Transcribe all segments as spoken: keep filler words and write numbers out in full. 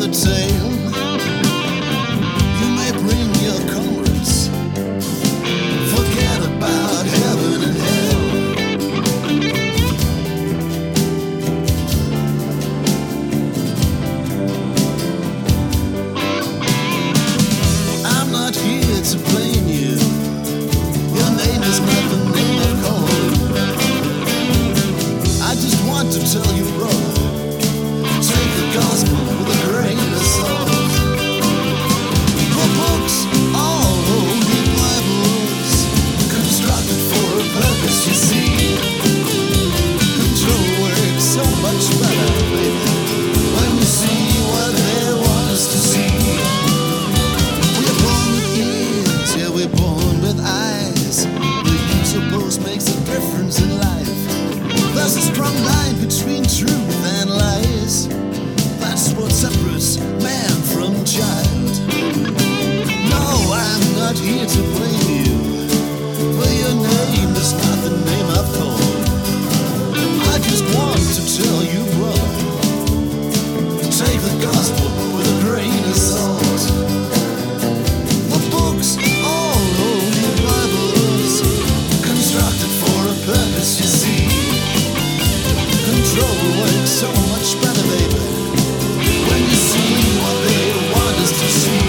the tale. You may bring your comrades, forget about heaven and hell. I'm not here to blame you. Your name is not the name I've called. I just want to tell you, brother, take the gospel with a grain of salt. The books, all holy Bibles, constructed for a purpose, you see. Control works so much better, baby, when you see what they want us to see. We're born with ears, yeah, we're born with eyes. The use of both makes a difference in life. There's a strong line between truth and lies. That's what separates man from child. No, I'm not here to blame you, for your name is not the name I've called. I just want to tell you, brother, take the gospel with a grain of salt. The books, all holy Bibles, constructed for a purpose, you see. Control works so much better, baby, when you see what they want us to see.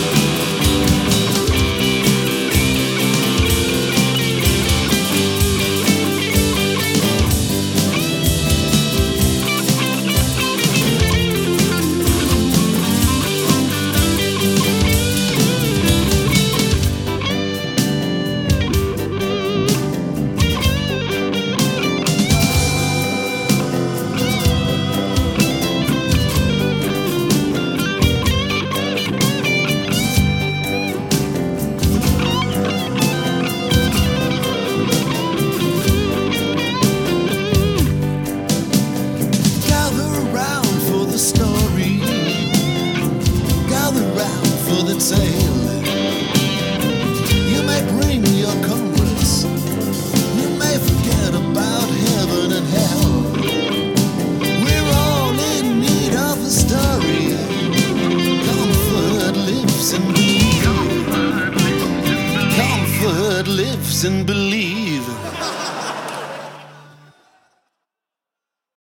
Story, gather round for the tale. You may bring your comrades, you may forget about heaven and hell. We're all in need of a story. Comfort lives in belief. Comfort lives in belief.